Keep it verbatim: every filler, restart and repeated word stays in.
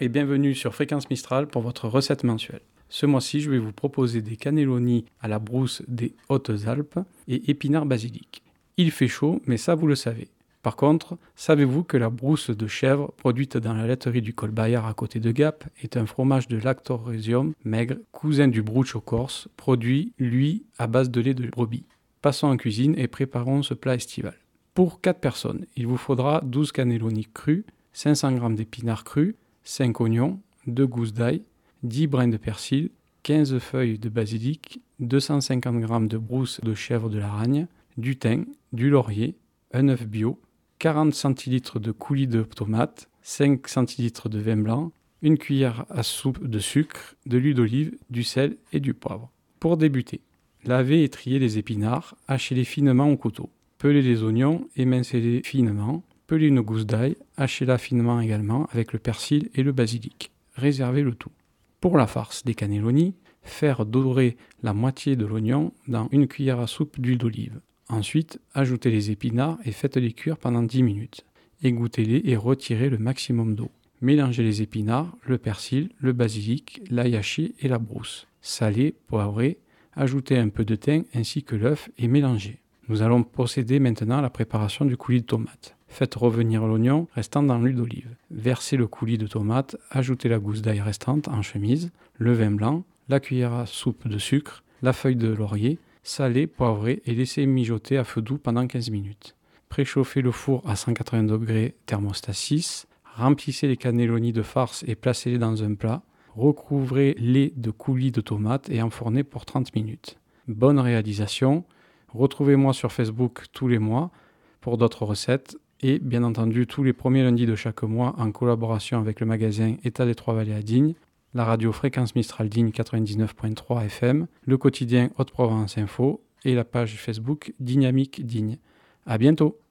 et bienvenue sur Fréquence Mistral pour votre recette mensuelle. Ce mois-ci, je vais vous proposer des cannelloni à la brousse des Hautes-Alpes et épinards basilic. Il fait chaud, mais ça vous le savez. Par contre, savez-vous que la brousse de chèvre, produite dans la laiterie du col Bayard à côté de Gap, est un fromage de lactorésium maigre, cousin du bruccio corse, produit, lui, à base de lait de brebis. Passons en cuisine et préparons ce plat estival. Pour quatre personnes, il vous faudra douze cannelloni crus, cinq cents grammes d'épinards crus, cinq oignons, deux gousses d'ail, dix brins de persil, quinze feuilles de basilic, deux cent cinquante grammes de brousse de chèvre de Laragne, du thym, du laurier, un œuf bio, quarante centilitres de coulis de tomates, cinq centilitres de vin blanc, une cuillère à soupe de sucre, de l'huile d'olive, du sel et du poivre. Pour débuter, lavez et triez les épinards, hachez-les finement au couteau. Pelez les oignons, émincez-les finement, pelez une gousse d'ail, hachez-la finement également avec le persil et le basilic. Réservez le tout. Pour la farce des cannelloni, faire dorer la moitié de l'oignon dans une cuillère à soupe d'huile d'olive. Ensuite, ajoutez les épinards et faites-les cuire pendant dix minutes. Égouttez-les et retirez le maximum d'eau. Mélangez les épinards, le persil, le basilic, l'ail haché et la brousse. Salez, poivrez, ajoutez un peu de thym ainsi que l'œuf et mélangez. Nous allons procéder maintenant à la préparation du coulis de tomate. Faites revenir l'oignon restant dans l'huile d'olive. Versez le coulis de tomate, ajoutez la gousse d'ail restante en chemise, le vin blanc, la cuillère à soupe de sucre, la feuille de laurier, salez, poivrez et laissez mijoter à feu doux pendant quinze minutes. Préchauffez le four à cent quatre-vingts degrés thermostat six, remplissez les cannelloni de farce et placez-les dans un plat. Recouvrez-les de coulis de tomates et enfournez pour trente minutes. Bonne réalisation. Retrouvez-moi sur Facebook tous les mois pour d'autres recettes et bien entendu tous les premiers lundis de chaque mois en collaboration avec le magasin État des Trois-Vallées à Digne, la radio Fréquence Mistral Digne quatre-vingt-dix-neuf virgule trois F M, le quotidien Haute-Provence Info et la page Facebook Dynamique Digne. À bientôt.